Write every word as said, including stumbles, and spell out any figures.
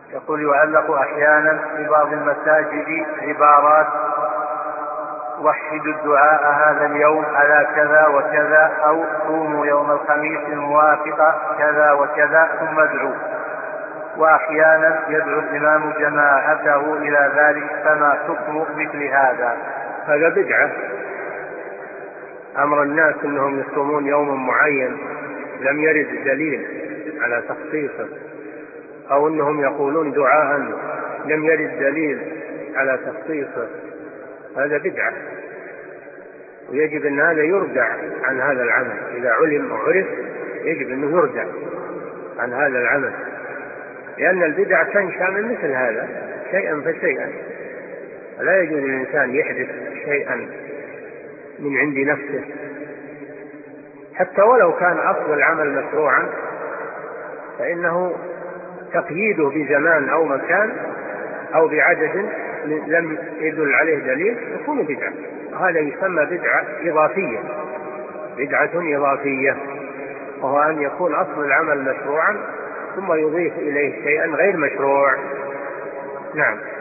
يقول يعلق أحيانا في بعض المساجد عبارات: وحدوا الدعاء هذا اليوم على كذا وكذا، أو صوموا يوم الخميس الموافق كذا وكذا ثم ادعوا. وأحيانا يدعو الإمام جماعته إلى ذلك، فما حكم مثل هذا؟ هذا بدعة. أمر الناس أنهم يصومون يوم معين لم يرد دليل على تخصيصه، أو أنهم يقولون دعاء لم يرد دليل على تخصيصه، هذا بدعة، ويجب أن هذا يردع عن هذا العمل. إذا علم وعرف يجب أنه يردع عن هذا العمل، لأن البدع تنشأ من مثل هذا شيئا فشيئا. لا يجوز للإنسان يحدث شيئا من عند نفسه، حتى ولو كان أصل العمل مشروعا، فإنه تقييده بزمان أو مكان أو بعدد لم يدل عليه دليل يكون بدعة. هذا يسمى بدعة إضافية، بدعة إضافية، وهو أن يكون أصل العمل مشروعا ثم يضيف إليه شيئا غير مشروع. نعم.